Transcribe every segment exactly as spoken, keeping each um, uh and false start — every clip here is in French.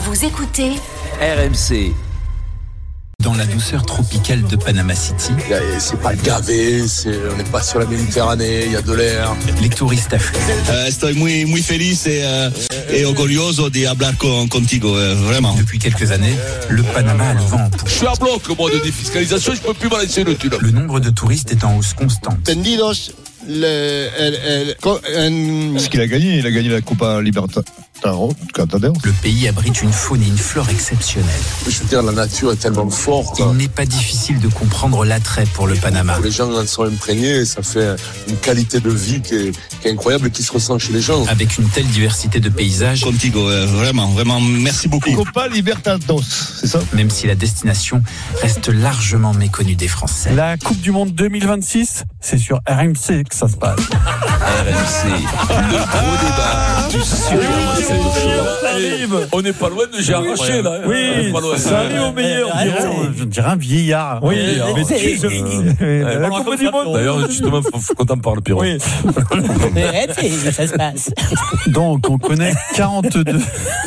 Vous écoutez R M C. Dans la douceur tropicale de Panama City, c'est pas gavé, c'est, on n'est pas sur la Méditerranée, il y a de l'air. Les touristes affluent. Uh, estoy muy, muy feliz et, uh, et orgulloso de hablar con, contigo, uh, vraiment. Depuis quelques années, le Panama a le vent en poupe. Je suis à bloc, moi, de défiscalisation, je peux plus balancer le tunnel. Le nombre de touristes est en hausse constante. Tendidos, le, el, el, el, Ce qu'il a gagné, il a gagné la Copa Libertadores. Le pays abrite une faune et une flore exceptionnelles. Je veux dire, la nature est tellement forte. Il n'est pas difficile de comprendre l'attrait pour le Panama. Les gens en sont imprégnés, ça fait une qualité de vie qui est, qui est incroyable et qui se ressent chez les gens. Avec une telle diversité de paysages, Contigo, uh, vraiment, vraiment, merci beaucoup. Copa Libertadores, c'est ça? Même si la destination reste largement méconnue des Français. La Coupe du Monde deux mille vingt-six, c'est sur R M C que ça se passe. R M C, le gros débat du super. On n'est pas loin de j'ai arraché là. Oui, salut au meilleur. Je dirais un vieillard. Oui, mais tu la Coupe du Monde. D'ailleurs, justement, il faut qu'on t'en parle, Pierrot. Oui. Ça se passe. Donc, on connaît quarante-deux.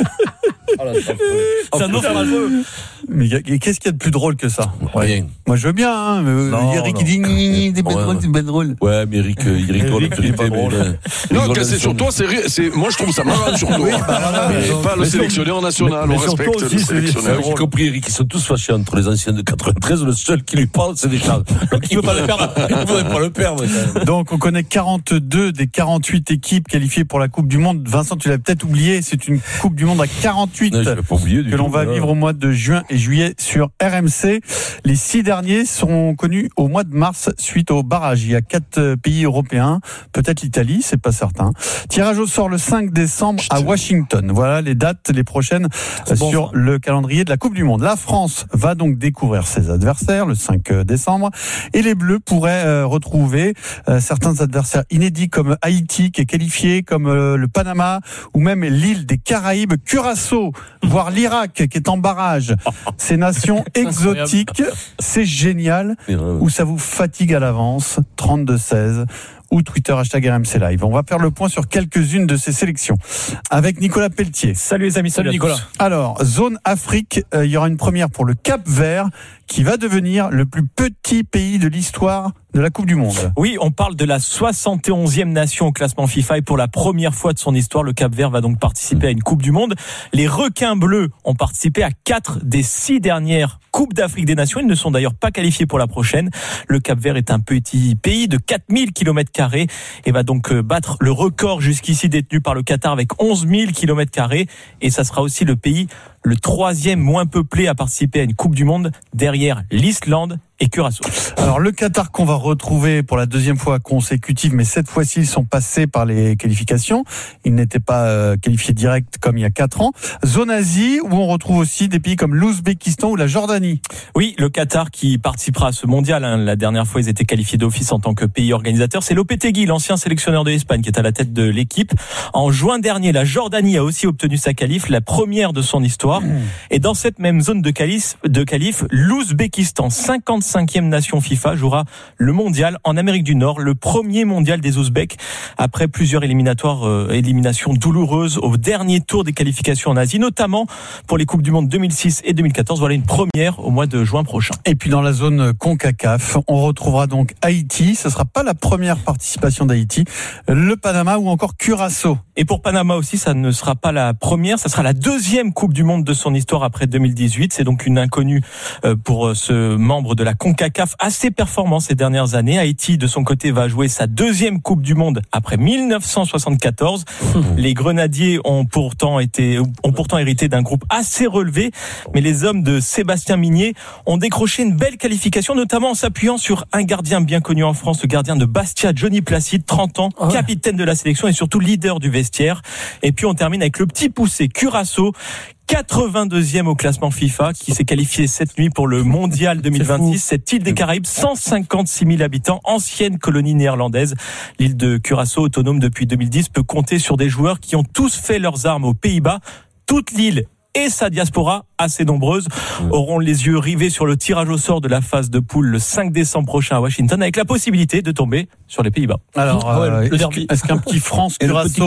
Ça nous fera le Mais qu'est-ce qu'il y a de plus drôle que ça? Rien. Moi, je veux bien, hein. Non, Eric, non. il dit, des belles drôles, des belles drôles. Ouais, mais Eric, il rigole. Eric, il est pas drôle. Non, casser sur toi, c'est, c'est, moi je trouve ça marrant sur toi. Oui, bah, voilà, mais mais pas le sélectionneur national, mais on sur respecte toi aussi, le c'est- sélectionneur. J'ai compris, Eric, ils sont tous fâchés entre les anciens de quatre-vingt-treize. Le seul qui lui parle, c'est Deschamps. Donc il ne veut pas le perdre. Il ne voudrait pas le perdre. quand même. Donc, on connaît quarante-deux des quarante-huit équipes qualifiées pour la Coupe du Monde. Vincent, tu l'as peut-être oublié, c'est une Coupe du Monde à quarante-huit. Non, je ne l'ai pas oublié du Que l'on tout, va voilà. vivre au mois de juin et juillet sur R M C. Les six derniers seront connus au mois de mars suite au barrage. Il y a quatre euh, pays européens, peut-être l'Italie, c'est pas certain. Tirage au sort le cinq décembre à Washington. Voilà les dates, les prochaines euh, bon, sur ça. le calendrier de la Coupe du Monde. La France va donc découvrir ses adversaires le cinq décembre et les Bleus pourraient euh, retrouver euh, certains adversaires inédits comme Haïti qui est qualifié, comme euh, le Panama ou même l'île des Caraïbes, Curaçao, voire l'Irak qui est en barrage. Ces nations exotiques, c'est génial, ou ça vous fatigue à l'avance. Trente-deux seize ou Twitter hashtag R M C Live. On va faire le point sur quelques-unes de ces sélections avec Nicolas Pelletier. Salut les amis, salut Nicolas. Alors, zone Afrique, euh, il y aura une première pour le Cap-Vert qui va devenir le plus petit pays de l'histoire de la Coupe du Monde. Oui, on parle de la soixante et onzième nation au classement FIFA et pour la première fois de son histoire, le Cap-Vert va donc participer à une Coupe du Monde. Les requins bleus ont participé à quatre des six dernières Coupes d'Afrique des Nations. Ils ne sont d'ailleurs pas qualifiés pour la prochaine. Le Cap-Vert est un petit pays de quatre mille kilomètres carrés et va donc battre le record jusqu'ici détenu par le Qatar avec onze mille kilomètres carrés. Et ça sera aussi le pays le troisième moins peuplé à participer à une Coupe du Monde derrière l'Islande et Curaçao. Alors le Qatar qu'on va retrouver pour la deuxième fois consécutive, mais cette fois-ci ils sont passés par les qualifications. Ils n'étaient pas euh, qualifiés direct comme il y a quatre ans. Zone Asie où on retrouve aussi des pays comme l'Ouzbékistan ou la Jordanie. Oui, le Qatar qui participera à ce mondial. Hein. La dernière fois, ils étaient qualifiés d'office en tant que pays organisateur. C'est Lopetegui, l'ancien sélectionneur de l'Espagne, qui est à la tête de l'équipe. En juin dernier, la Jordanie a aussi obtenu sa qualif, la première de son histoire. Mmh. Et dans cette même zone de qualif, de qualif, l'Ouzbékistan, cinquante-cinquième nation FIFA, jouera le mondial en Amérique du Nord, le premier mondial des Ouzbeks, après plusieurs éliminatoires, euh, éliminations douloureuses au dernier tour des qualifications en Asie, notamment pour les Coupes du Monde deux mille six et deux mille quatorze. Voilà une première au mois de juin prochain. Et puis dans la zone CONCACAF, on retrouvera donc Haïti. Ce ne sera pas la première participation d'Haïti, le Panama ou encore Curaçao. Et pour Panama aussi, ça ne sera pas la première, ça sera la deuxième Coupe du Monde de son histoire après deux mille dix-huit. C'est donc une inconnue pour ce membre de la CONCACAF, assez performant ces dernières années. Haïti, de son côté, va jouer sa deuxième Coupe du Monde après mille neuf cent soixante-quatorze. Les Grenadiers ont pourtant été, ont pourtant hérité d'un groupe assez relevé, mais les hommes de Sébastien Migné ont décroché une belle qualification, notamment en s'appuyant sur un gardien bien connu en France, le gardien de Bastia, Johnny Placide, trente ans, capitaine de la sélection et surtout leader du vestiaire. Et puis on termine avec le petit poussé Curaçao, quatre-vingt-deuxième au classement FIFA, qui s'est qualifié cette nuit pour le Mondial deux mille vingt-six. Cette île des Caraïbes, cent cinquante-six mille habitants, ancienne colonie néerlandaise. L'île de Curaçao, autonome depuis deux mille dix, peut compter sur des joueurs qui ont tous fait leurs armes aux Pays-Bas. Toute l'île et sa diaspora, assez nombreuse, auront les yeux rivés sur le tirage au sort de la phase de poule le cinq décembre prochain à Washington, avec la possibilité de tomber sur les Pays-Bas. Alors, ah ouais, euh, le est-ce, derby. est-ce qu'un petit France Curaçao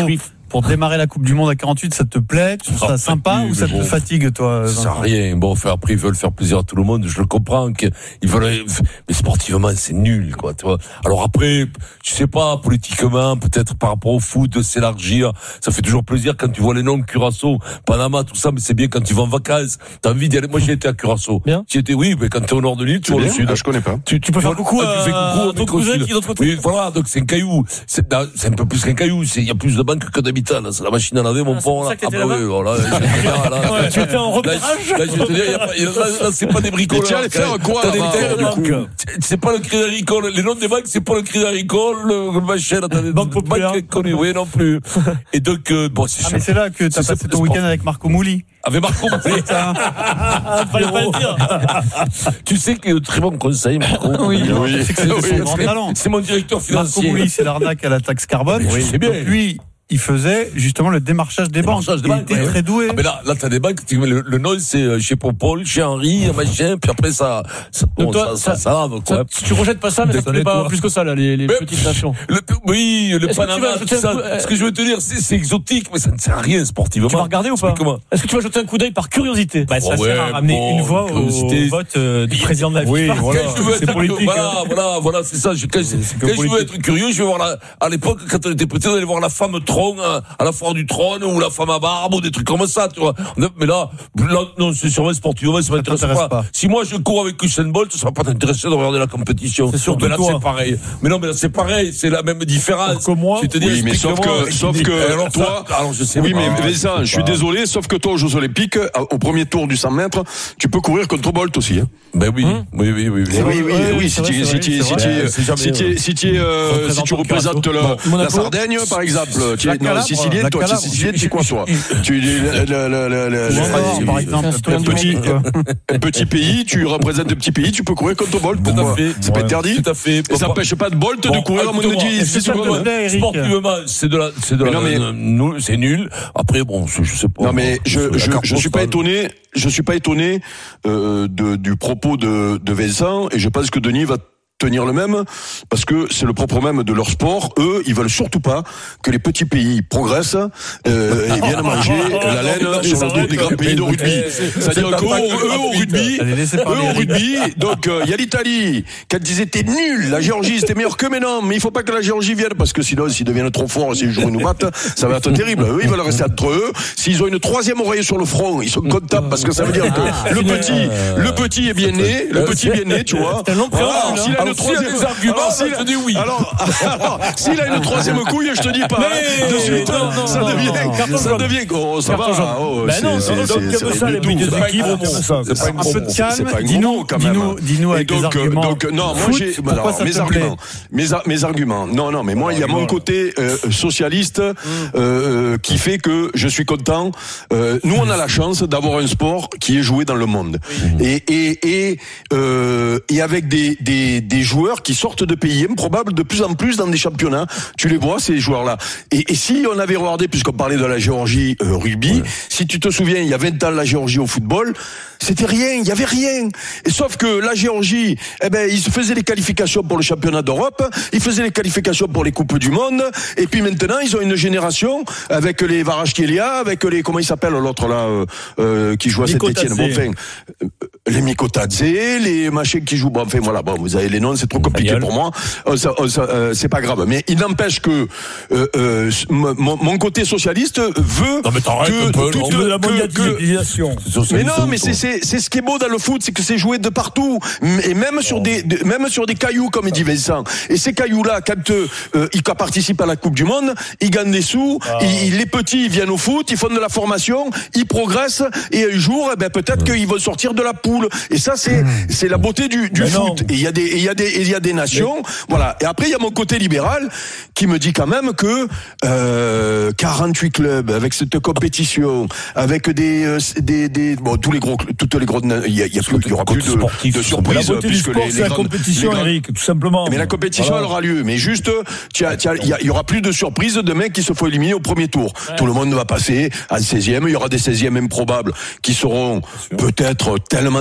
pour démarrer la Coupe du Monde à quarante-huit, ça te plaît? Tu trouves ça sympa ou ça te fatigue, toi? Ça sert à rien. Bon, enfin, après, ils veulent faire plaisir à tout le monde. Je le comprends. Qu'ils veulent, mais sportivement, c'est nul, quoi, tu vois. Alors après, je sais pas, politiquement, peut-être par rapport au foot, de s'élargir. Ça fait toujours plaisir quand tu vois les noms, Curaçao, Panama, tout ça, mais c'est bien quand tu vas en vacances. T'as envie d'y aller. Moi, j'ai été à Curaçao. Bien. J'y étais, oui, mais quand t'es au nord de l'île, tu vois le sud. Ah, je connais pas. Tu, tu, tu peux faire coucou à, tu fais coucou à ton cousin qui est d'autre côté. Oui, voilà, donc c'est un caillou. C'est, c'est un peu plus qu'un caillou. C'est, il y a plus de banques que d'habitants, là. C'est la machine à laver, mon pont, là. Ah, bah oui, voilà. Ouais, tu étais en repérage. Là, je vais te dire, y a pas, là, là, c'est pas des bricoleurs. Mais tu allais faire quoi, là, des banques. C'est pas le Crédit Agricole. Les noms des banques, c'est pas le Crédit Agricole, le machin, là, t'as des banques connues. Oui, non plus. Et donc, euh, bon, c'est ah, mais c'est là que t'as passé ton week-end avec Marco Mouli. Avec Marco Mouli. Fallait pas le dire. Tu sais qu'il y a de très bons conseils, Marco. Oui, oui. C'est que c'est oui, son grand talent. C'est mon directeur financier. Marco Mouli, c'est l'arnaque à la taxe carbone. Oui, c'est bien. Lui, il faisait justement le démarchage des banques. Des il banques, était ouais. très doué. Ah, mais là, là, t'as des banques, le, le nom, c'est chez Popol, chez Henri, machin, puis après, ça, ça, bon, toi, ça, ça, ça, ça, quoi. Ça, tu rejettes pas ça, mais ça te plaît pas plus que ça, là, les, les petites nations. Le, oui, le Est-ce Panama, tout ça. coup, Ce que je veux te dire, c'est, c'est exotique, mais ça ne sert à rien sportivement. Tu vas regarder ou pas? Comment? Est-ce que tu vas jeter un coup d'œil par curiosité? Bah, ça oh, ouais, sert à ramener bon, une voix curiosité. au vote euh, du président de la FIFA. Oui, voilà. Quand je veux c'est être, politique. voilà, hein. voilà, voilà, c'est ça. Je, quand je, quand je veux être curieux, je vais voir la, à l'époque, quand on était petit, on allait voir la femme Tron, à, à la foire du Trône, ou la femme à barbe, ou des trucs comme ça, tu vois. Mais là, là non, c'est sûrement sportivement, ça m'intéresse pas. pas. Si moi je cours avec Usain Bolt, ça va pas t'intéresser de regarder la compétition. C'est surtout mais là, toi. c'est pareil. Mais non, mais là, c'est pareil, c'est la même différence. Que moi. Je te dis, oui, mais sauf que, sauf que, alors, toi, ça, alors, je sais oui, pas, mais Vincent, je suis désolé, sauf que toi, aux Jeux Olympiques, au premier tour du cent mètres, tu peux courir contre Bolt aussi, hein. Ben oui, hum? oui, oui, oui, oui. Oui, oui, oui, si tu, si tu, si tu, si tu, si tu, euh, si tu représentes la, la Sardaigne, par exemple, tu es, non, sicilien, toi, tu es sicilien, tu es quoi, toi? Tu es, le, le, le, le, le, par exemple, un petit, un petit pays, tu représentes un petit pays, tu peux courir contre Bolt, pourquoi? C'est pas interdit? Tout à fait. Et ça empêche pas de Bolt de courir à moins de dix secondes. Sportivement, c'est de la, c'est de la, c'est nul. Après, bon, je sais pas. Non, mais je, je, je suis pas étonné, je suis pas étonné, euh, de, du propos de, de Vincent, et je pense que Denis va tenir le même, parce que c'est le propre même de leur sport. Eux, ils veulent surtout pas que les petits pays progressent euh, et viennent manger la laine sur le dos des grands pays de rugby. C'est-à-dire qu'eux, eux au rugby, eux au rugby, donc il euh, y a l'Italie, quand ils étaient nuls, la Géorgie c'était meilleur que, mais non, mais il faut pas que la Géorgie vienne, parce que sinon, s'ils deviennent trop forts, s'ils jouent nous battent, ça va être terrible. Eux, ils veulent rester entre eux. S'ils ont une troisième oreille sur le front, ils sont contents, parce que ça veut dire que le petit, le petit est bien né, le petit est bien né, tu vois. Le troisième des arguments, alors, s'il a, dis oui. alors, alors s'il a une troisième couille, je te dis pas. Mais, de suite, non, non, ça, non, devient, non, ça devient, oh, ça va. Oh, ben non, c'est comme ça, les buts d'équipe. C'est pas un peu de calme. C'est pas un dis-nous, quand même. dis-nous, dis-nous avec donc, des arguments. Donc, non, moi j'ai, alors, mes arguments, mes, mes arguments. Non, non, mais moi, il y a mon côté euh, socialiste euh, qui fait que je suis content. Euh, nous, on a la chance d'avoir un sport qui est joué dans le monde, et et et euh, et avec des des des joueurs qui sortent de pays improbables de plus en plus dans des championnats. Tu les vois, ces joueurs-là. Et, et si on avait regardé, puisqu'on parlait de la Géorgie euh, rugby, ouais. Si tu te souviens, il y a vingt ans, la Géorgie au football, c'était rien, il y avait rien. Et sauf que la Géorgie, eh ben, ils faisaient les qualifications pour le championnat d'Europe, ils faisaient les qualifications pour les coupes du monde, et puis maintenant, ils ont une génération avec les Varashkelia, avec les, comment il s'appelle l'autre là, euh, euh, qui joue à Saint-Étienne. Bon, enfin, euh, les Mikotadze, les machins qui jouent, bon, enfin, voilà, bon, vous avez les noms, c'est trop compliqué pour moi. Oh, ça, oh, ça, euh, c'est pas grave. Mais il n'empêche que euh, euh, mon, mon côté socialiste veut non, mais que, peu, toute que, la mondialisation. Mais non, mais c'est, c'est, c'est ce qui est beau dans le foot, c'est que c'est joué de partout, et même sur des, de, même sur des cailloux, comme il dit Vincent. Et ces cailloux-là, quand euh, ils participent à la Coupe du Monde, ils gagnent des sous. Ah. Ils, les petits ils viennent au foot, ils font de la formation, ils progressent, et un jour, eh ben peut-être mmh. qu'ils vont sortir de la poule. Et ça, c'est, mmh. c'est la beauté du, du foot. Non. Et il y a des, il y a des, il y a des nations, mais... voilà. Et après, il y a mon côté libéral qui me dit quand même que euh, quarante-huit clubs avec cette compétition, avec des, euh, des, des, bon, tous les gros, toutes les grosses, il y, a, il y, a plus, il y aura plus de, de surprises. La beauté du sport, les, c'est les la grandes, compétition, grandes... Eric, tout simplement. Mais la compétition, voilà. Elle aura lieu. Mais juste, il y, y aura plus de surprises de mecs qui se font éliminer au premier tour. Ouais. Tout le monde va passer à seizième. Il y aura des seizièmes improbables qui seront peut-être tellement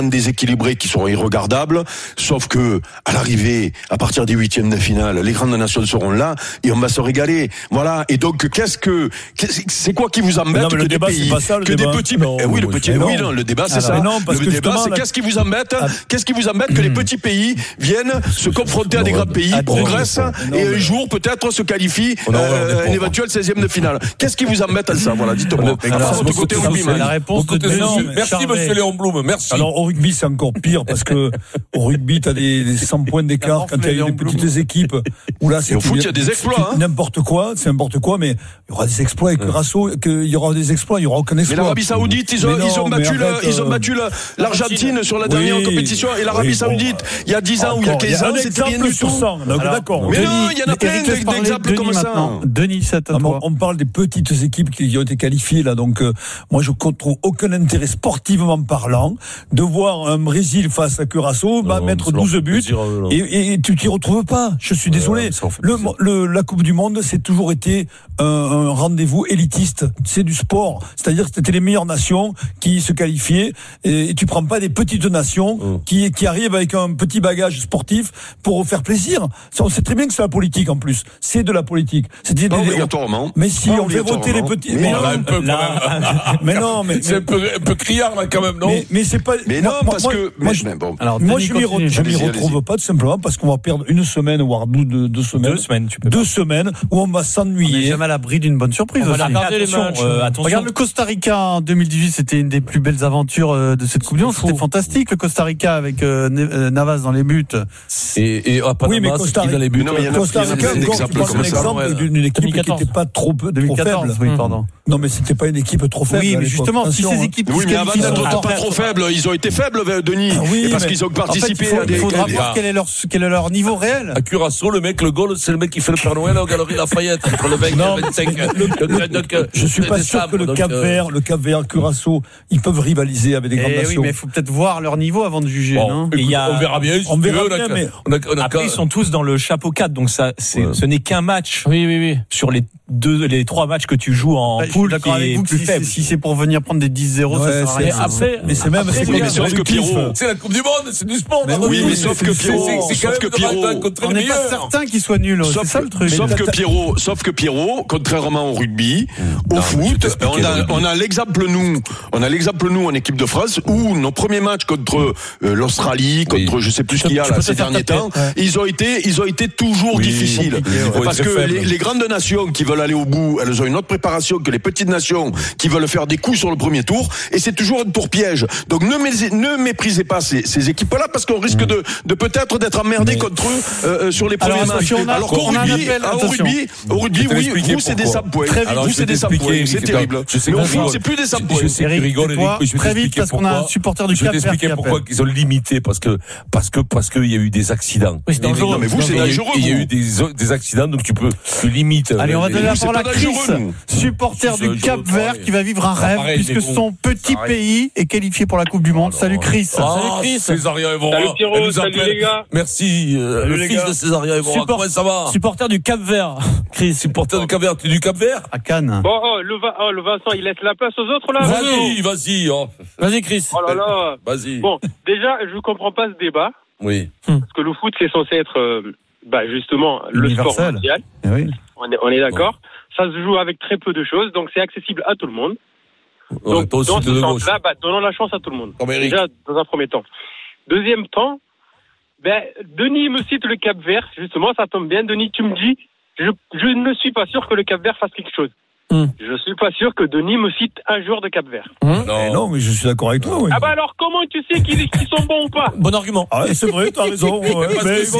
déséquilibrés qui seront irregardables. Sauf que, à l'arrivée, à partir des huitièmes de finale, les grandes nations seront là et on va se régaler. Voilà. Et donc, qu'est-ce que, c'est quoi qui vous embête non, que le des débat, pays, c'est pas ça, le que débat. des petits, non, eh oui, le petit, non. oui, non, le débat, c'est Alors, ça. non, parce le que débat, c'est la... qu'est-ce qui vous embête, ah. qu'est-ce qui vous embête que les petits pays viennent se confronter à des grands pays, progressent et un jour, peut-être, se qualifient, euh, un éventuel seizième de finale. Qu'est-ce qui vous embête à ça? Voilà, dites-moi. Alors, votre côté rugby, la réponse de Denis. Merci, monsieur Léon Blum, merci. Alors, au rugby, c'est encore pire parce que au rugby, t'as des, des cent points d'écart quand il y a des petites équipes où là, c'est. Au foot, il y a des exploits, hein. N'importe quoi, c'est n'importe quoi, mais il y aura des exploits avec Curaçao, il y aura des exploits, il y aura aucun exploit. Mais l'Arabie Saoudite, ils ont, non, ils ont battu, arrête, le, ils ont battu le, l'Argentine sur la dernière oui, compétition et l'Arabie oui, Saoudite, bon, il y a dix ans ou il y a quinze ans, c'était rien du tout. D'accord. Mais non, il y en a plein d'exemples comme ça. Denis, c'est à toi. On parle des petites équipes qui ont été qualifiées là, donc moi je ne trouve aucun intérêt sportivement parlant de voir un Brésil face à Curaçao bah, mettre douze buts et, et tu t'y retrouves pas. Je suis désolé. Le, le, la Coupe du Monde, c'est toujours été un, un rendez-vous élitiste. C'est du sport. C'est-à-dire que c'était les meilleures nations qui se qualifiaient et, et tu prends pas des petites nations mmh. qui, qui arrivent avec un petit bagage sportif pour faire plaisir. On sait très bien que c'est la politique en plus. C'est de la politique. C'est des, pas des, obligatoirement. Mais si pas on fait voter les petits. Mais, mais non, un peu là, quand même. mais non, mais c'est un peu, un peu criard là quand même, non? Mais, mais c'est pas. Mais moi, non, parce moi, que. Moi, mais, je, mais bon. Alors, moi, je m'y re, retrouve pas tout simplement parce qu'on va perdre une semaine voire deux, deux, deux semaines. Deux semaines, tu peux. Deux semaines où on va s'ennuyer. On est jamais à l'abri d'une bonne surprise. On va regarder les matchs. Euh, attention. Regarde le Costa Rica en deux mille dix-huit, c'était une des plus belles aventures de cette Coupe du Monde. C'était fantastique le Costa Rica avec euh, Navas dans les buts. Et, et à Panama, oui, mais Costa Rica, dans les buts. Non, mais Costa Rica, encore, tu prends un exemple d'une équipe qui n'était pas trop, trop faible. Oui, pardon. Non, mais c'était pas une équipe trop faible. Oui, mais justement, si ces équipes. Oui, mais avant d'être pas trop faibles, ils ont été faibles, Denis. Oui, parce qu'ils ont participé à des. Il faudra voir quel est leur quel est leur niveau réel. À Curaçao, le mec, le goal, c'est le mec qui fait le Père Noël aux Galeries Lafayette entre le vingt et le vingt-cinq. Je suis pas sûr que le Cap-Vert, le Cap-Vert, Curaçao, ils peuvent rivaliser avec des grandes nations. Oui, mais il faut peut-être voir leur niveau avant de juger, non? On verra bien. On verra bien, mais après ils sont tous dans le chapeau quatre, donc ça, ce n'est qu'un match. Oui, oui, oui. Sur les deux, les trois matchs que tu joues en bah, poule, d'accord avec vous plus si, faible. Si c'est pour venir prendre des dix zéro, ouais, ça sert à rien. Après, mais c'est même, c'est mais sauf que Pierrot, c'est la Coupe du Monde, c'est du sport. Oui, mais sauf que Pierrot, sauf que Pierrot, on n'est pas certain qu'il soit nul. C'est ça le truc. Sauf que Pierrot, sauf que Pierrot, contrairement au rugby, au foot, on a, on a l'exemple nous, on a l'exemple nous en équipe de France où nos premiers matchs contre l'Australie, contre je sais plus ce qu'il y a là ces derniers temps, ils ont été, ils ont été toujours difficiles parce que les grandes nations qui veulent aller au bout, elles ont une autre préparation que les petites nations qui veulent faire des coups sur le premier tour et c'est toujours un tour piège. Donc ne, mé- ne méprisez pas ces, ces équipes-là parce qu'on risque mmh. de, de peut-être d'être emmerdé mais... contre eux euh, sur les premiers matchs. Alors qu'au rugby, au rugby, au rugby, oui, vous c'est des sub points. Vous c'est des sub points, c'est terrible. Mais au foot c'est plus des sub points. Je sais qu'ils rigolent. Très vite parce qu'on a un supporter du Cap-Vert. Je vais t'expliquer pourquoi ils ont limité parce que parce que parce qu'il y a eu des accidents. Oui, c'est dangereux. Non mais vous c'est dangereux. Il y a eu des des accidents donc tu peux tu limites. Allez, on va donner la parole à Chris, supporter du Cap-Vert qui va vivre un rêve puisque son petit pays est qualifié pour la Coupe du Monde. Salut Chris. Salut Chris. Césaria Evora. Salut Pierrot, salut les gars. Merci le fils de Césaria Evora. Comment ça va? Supporter du Cap-Vert. Chris, supporter du Cap-Vert, tu es du Cap-Vert? À Cannes. Bon, oh, le, oh, le Vincent, il laisse la place aux autres là. Vas-y, vas-y. Oh. Vas-y Chris. Oh là là. Vas-y. Bon, déjà, je comprends pas ce débat. Oui. Parce que le foot, c'est censé être, euh, bah, justement, le sport mondial. Eh oui. On est, on est d'accord. Bon. Ça se joue avec très peu de choses, donc c'est accessible à tout le monde. Donc, ouais, dans ce sens-là, bah, donnons la chance à tout le monde. Déjà, dans un premier temps. Deuxième temps, ben, Denis me cite le Cap-Vert. Justement, ça tombe bien. Denis, tu me dis, je, je ne suis pas sûr que le Cap-Vert fasse quelque chose. Hum. Je suis pas sûr que Denis me cite un joueur de Cap-Vert. Hum. Non. non, mais je suis d'accord avec toi. Oui. Ah bah alors, comment tu sais qu'ils, qu'ils sont bons ou pas? Bon argument. Ah, c'est vrai, t'as raison. Ouais. mais c'est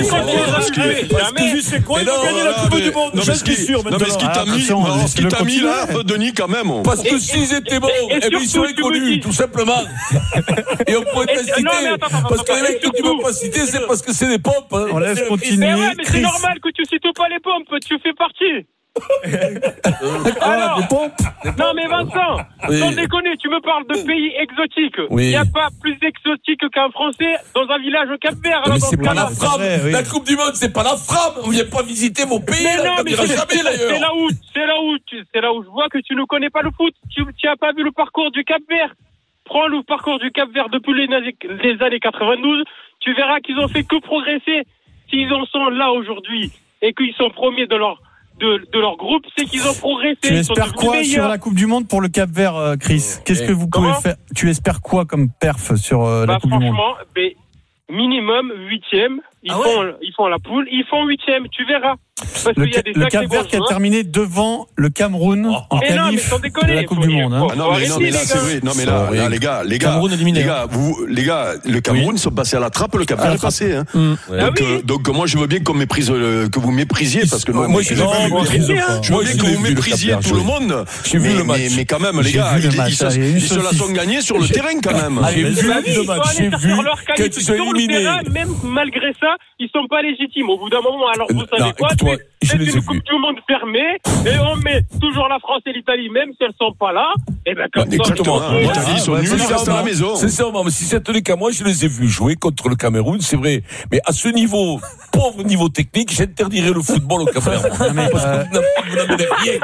quoi? Ils vont gagner la Coupe du Monde. Je suis sûr. Non, mais ce qui t'a mis, ce qui t'a mis là, Denis, quand même. Parce que s'ils étaient bons, eh bien, ils seraient connus, tout simplement. Et on pourrait pas citer. Parce que les mecs que tu veux pas citer, c'est parce que c'est des pompes. On laisse continuer. Mais ouais, mais c'est normal que tu cites pas les pompes. Tu fais partie. Alors, non mais Vincent, oui. Sans déconner, tu me parles de pays exotiques. Il oui. n'y a pas plus exotique qu'un Français dans un village au Cap-Vert. Mais c'est pas la frappe. Oui. La Coupe du Monde, c'est pas la frappe. On vient pas visiter mon pays. Mais là, non, mais c'est, jamais, c'est là où, c'est là où, tu, c'est là où je vois que tu ne connais pas le foot. Tu, tu as pas vu le parcours du Cap-Vert. prends le parcours du Cap-Vert depuis les, les années quatre-vingt-douze, tu verras qu'ils ont fait que progresser. S'ils en sont là aujourd'hui et qu'ils sont premiers de leur de, de leur groupe, c'est qu'ils ont progressé. Tu espères quoi sur la Coupe du Monde pour le Cap-Vert, euh, Chris? Qu'est-ce que vous pouvez faire? Tu espères quoi comme perf sur euh, bah, la Coupe du Monde? Franchement, ben, minimum huitième. Ils, ah font, ouais. ils font la poule, ils font huitième, tu verras. Parce le qu'il y a des le Cap-Vert qui a terminé devant le Cameroun oh. en qualif de la Coupe du Monde. Hein. Ah non, mais, non, mais là, c'est vrai. Non, mais là, là, les gars, les gars, les gars, vous, les gars, le Cameroun oui. sont passés à la trappe, le Cap-Vert est passé. Hein. Mmh. Ouais. Donc, ah oui. euh, donc, moi, je veux bien qu'on méprise, euh, que vous méprisiez, parce que moi, je veux bien que vous méprisiez tout le monde. J'ai vu le match. Mais quand même, les gars, ils se la sont gagnés sur le terrain, quand même. J'ai vu le match. J'ai vu qu'ils sont éliminés. Même malgré ça, ils sont pas légitimes. Au bout d'un moment, alors vous savez quoi? C'est une Coupe du Monde fermée et on met toujours la France et l'Italie, même si elles sont pas là. Et ben comme ça, ils sont nuls, ils restent à la maison. Sincèrement, mais si c'est tenu qu'à moi, je les ai vus jouer contre le Cameroun, c'est vrai. Mais à ce niveau, pauvre niveau technique, j'interdirais le football au Cap-Vert. Parce que vous n'avez rien.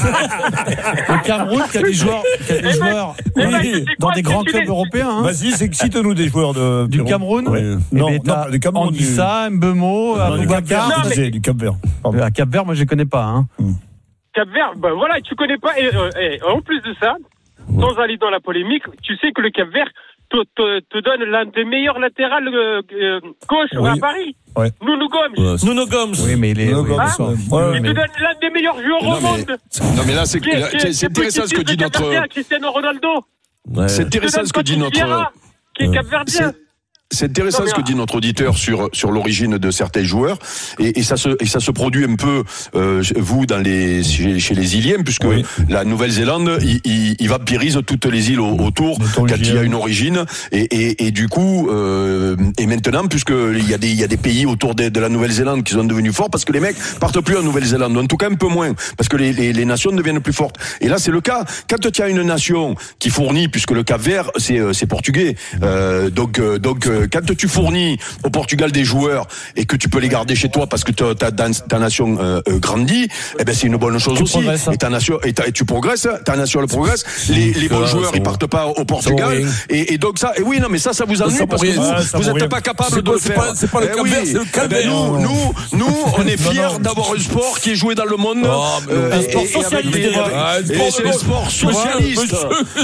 Le Cameroun qui a des joueurs, qui a des joueurs dans des grands clubs européens. Vas-y, cite-nous des joueurs de du Cameroun. Non, du Cameroun. Anguissa, Mbeumo, Aboubacar. Du Cap-Vert. À Cap-Vert, moi je les connais pas. Hein. Cap-Vert, ben voilà, tu connais pas. Et, euh, et en plus de ça, sans aller dans la polémique, tu sais que le Cap-Vert te, te, te donne l'un des meilleurs latérales euh, euh, gauche oui. à Paris. Ouais. Nuno Gomes. Ouais, Nuno Gomes. Oui, mais il est. Nuno Gomes. Ah, ouais, il mais... te donne l'un des meilleurs joueurs non, au monde. Non, mais là, c'est, qui, c'est, c'est intéressant ce que dit notre. Cristiano Ronaldo. Ouais. C'est intéressant ce que dit notre. Vieira, qui est Cap-Verdien. C'est intéressant ce que dit notre auditeur sur sur l'origine de certains joueurs et, et ça se et ça se produit un peu euh, vous dans les chez, chez les Iliens puisque oui. la Nouvelle-Zélande il, il, il vampirise toutes les îles au, autour quand il y a une origine et et, et du coup euh, et maintenant puisque il y a des il y a des pays autour de, de la Nouvelle-Zélande qui sont devenus forts parce que les mecs partent plus en Nouvelle-Zélande, en tout cas un peu moins parce que les les, les nations deviennent plus fortes et là c'est le cas quand tu as une nation qui fournit puisque le Cap-Vert c'est c'est portugais euh, donc donc quand tu fournis au Portugal des joueurs et que tu peux les garder chez toi parce que ta, ta, ta nation euh, grandit, eh ben c'est une bonne chose tu aussi. Et ta nation et, ta, et tu progresses, ta nation le progresse. Les, les bons joueurs ils partent pas au Portugal et, et donc ça. Et oui non mais ça ça vous ennuie parce que vous, ah, vous êtes pas capable de le faire. Pas, c'est pas le eh Cap-Vert, oui. c'est le Cap-Vert. Eh ben nous nous nous on est fiers d'avoir un sport qui est joué dans le monde. Euh, un sport socialiste. Et c'est le sport socialiste.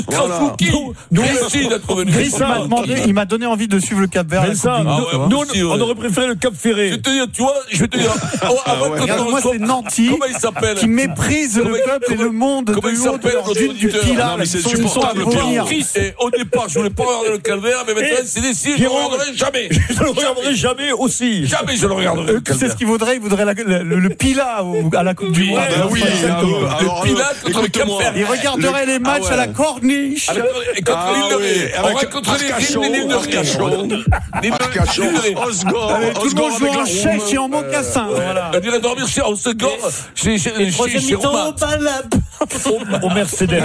Chris m'a demandé, il m'a donné envie de suivre le Cap-Vert. Ça, ah ouais, nous, aussi, on, ouais. on aurait préféré le Cap Ferré. Je vais te dire, tu vois, je vais te dire. Oh, ah ouais. Regarde, moi, c'est Nanty. Comment il s'appelle? Qui méprise comment, le peuple comment, et le monde. Comment il s'appelle? Du, du Pilat. Non, mais c'est supportable, Pierre. Au départ, je voulais pas regarder le Calvaire, mais maintenant, c'est décidé, je ne le regarderai jamais. Je le regarderai jamais aussi. Jamais je le regarderai. Tu sais ce qu'il vaudrait? Il voudrait le Pilat à la Coupe du Monde. Oui, le Pilat contre le Cap-Vert. Il regarderait les matchs à la Corniche. Et contre l'île de Ré. On va contre l'île de Ré. Arcachon, Osgore, Allez, tout le monde joue en chèche et en mocassin. Euh, voilà. On dirait dormir chez Osgore, chez, chez, chez, chez Romain. Au Mercedes.